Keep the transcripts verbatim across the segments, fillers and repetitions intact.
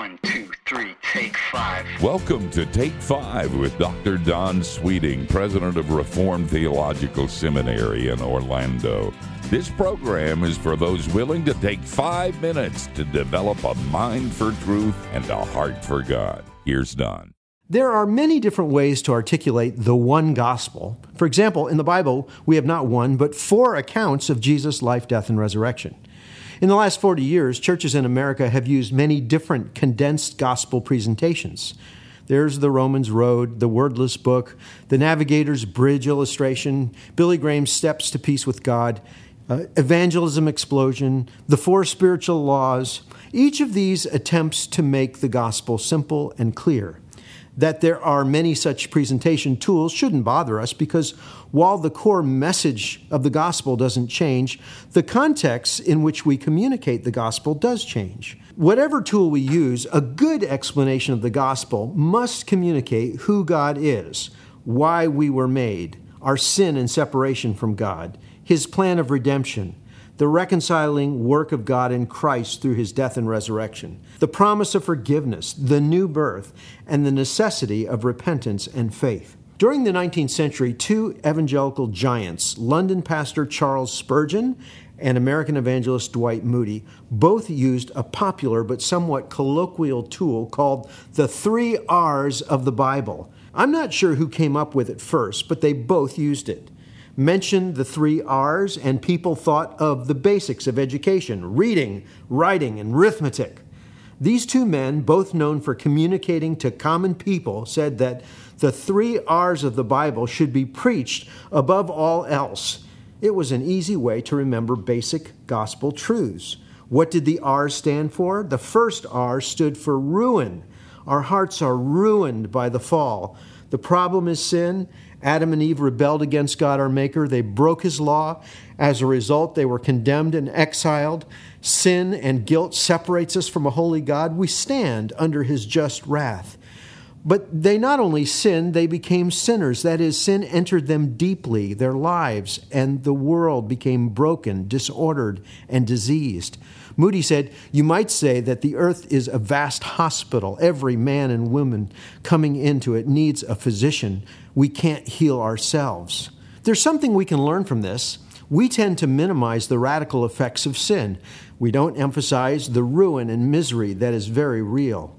One, two, three, take five. Welcome to Take Five with Doctor Don Sweeting, president of Reformed Theological Seminary in Orlando. This program is for those willing to take five minutes to develop a mind for truth and a heart for God. Here's Don. There are many different ways to articulate the one gospel. For example, in the Bible, we have not one, but four accounts of Jesus' life, death, and resurrection. In the last forty years, churches in America have used many different condensed gospel presentations. There's the Romans Road, the Wordless Book, the Navigator's Bridge illustration, Billy Graham's Steps to Peace with God, uh, Evangelism Explosion, the Four Spiritual Laws. Each of these attempts to make the gospel simple and clear. That there are many such presentation tools shouldn't bother us because while the core message of the gospel doesn't change, the context in which we communicate the gospel does change. Whatever tool we use, a good explanation of the gospel must communicate who God is, why we were made, our sin and separation from God, His plan of redemption, the reconciling work of God in Christ through His death and resurrection, the promise of forgiveness, the new birth, and the necessity of repentance and faith. During the nineteenth century, two evangelical giants, London pastor Charles Spurgeon and American evangelist Dwight Moody, both used a popular but somewhat colloquial tool called the three R's of the Bible. I'm not sure who came up with it first, but they both used it. Mentioned the three R's, and people thought of the basics of education, reading, writing, and arithmetic. These two men, both known for communicating to common people, said that the three R's of the Bible should be preached above all else. It was an easy way to remember basic gospel truths. What did the R's stand for? The first R stood for ruin. Our hearts are ruined by the fall. The problem is sin. Adam and Eve rebelled against God, our Maker. They broke His law. As a result, they were condemned and exiled. Sin and guilt separates us from a holy God. We stand under His just wrath. But they not only sinned, they became sinners. That is, sin entered them deeply, their lives, and the world became broken, disordered, and diseased. Moody said, "You might say that the earth is a vast hospital. Every man and woman coming into it needs a physician. We can't heal ourselves." There's something we can learn from this. We tend to minimize the radical effects of sin. We don't emphasize the ruin and misery that is very real.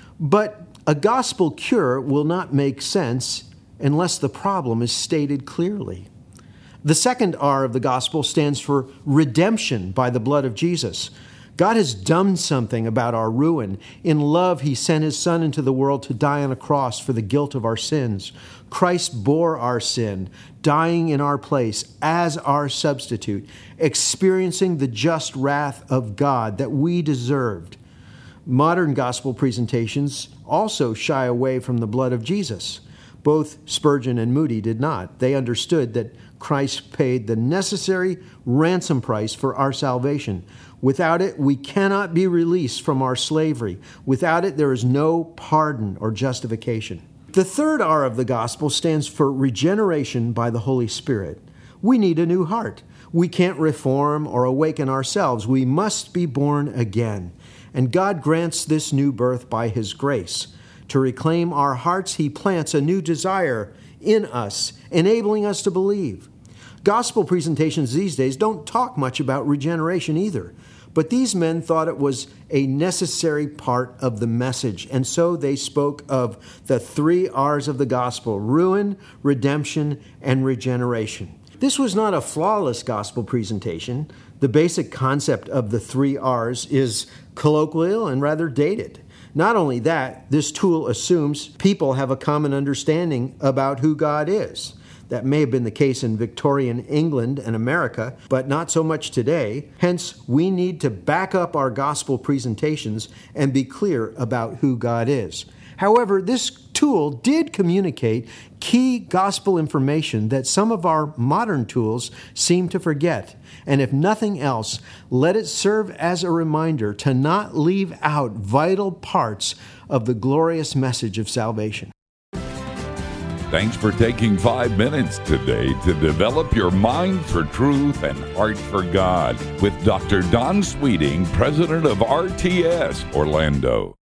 But a gospel cure will not make sense unless the problem is stated clearly. The second R of the gospel stands for redemption by the blood of Jesus. God has done something about our ruin. In love, He sent His Son into the world to die on a cross for the guilt of our sins. Christ bore our sin, dying in our place as our substitute, experiencing the just wrath of God that we deserved. Modern gospel presentations also shy away from the blood of Jesus. Both Spurgeon and Moody did not. They understood that Christ paid the necessary ransom price for our salvation. Without it, we cannot be released from our slavery. Without it, there is no pardon or justification. The third R of the gospel stands for regeneration by the Holy Spirit. We need a new heart. We can't reform or awaken ourselves. We must be born again. And God grants this new birth by His grace. To reclaim our hearts, He plants a new desire in us, enabling us to believe. Gospel presentations these days don't talk much about regeneration either, but these men thought it was a necessary part of the message, and so they spoke of the three R's of the gospel: ruin, redemption, and regeneration. This was not a flawless gospel presentation. The basic concept of the three R's is colloquial and rather dated. Not only that, this tool assumes people have a common understanding about who God is. That may have been the case in Victorian England and America, but not so much today. Hence, we need to back up our gospel presentations and be clear about who God is. However, this tool did communicate key gospel information that some of our modern tools seem to forget. And if nothing else, let it serve as a reminder to not leave out vital parts of the glorious message of salvation. Thanks for taking five minutes today to develop your mind for truth and heart for God with Doctor Don Sweeting, president of R T S Orlando.